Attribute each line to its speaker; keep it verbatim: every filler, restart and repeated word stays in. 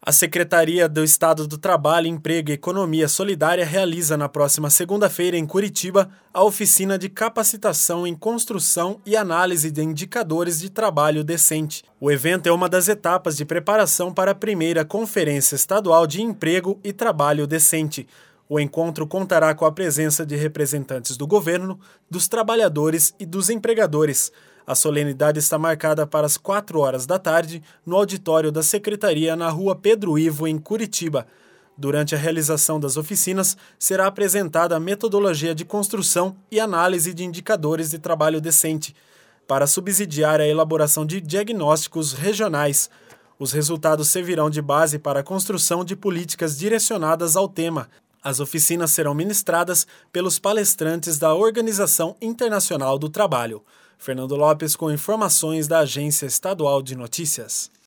Speaker 1: A Secretaria do Estado do Trabalho, Emprego e Economia Solidária realiza na próxima segunda-feira em Curitiba a oficina de capacitação em construção e análise de indicadores de trabalho decente. O evento é uma das etapas de preparação para a primeira Conferência Estadual de Emprego e Trabalho Decente. O encontro contará com a presença de representantes do governo, dos trabalhadores e dos empregadores. A solenidade está marcada para as quatro horas da tarde, no auditório da Secretaria, na Rua Pedro Ivo, em Curitiba. Durante a realização das oficinas, será apresentada a metodologia de construção e análise de indicadores de trabalho decente, para subsidiar a elaboração de diagnósticos regionais. Os resultados servirão de base para a construção de políticas direcionadas ao tema. As oficinas serão ministradas pelos palestrantes da Organização Internacional do Trabalho. Fernando Lopes com informações da Agência Estadual de Notícias.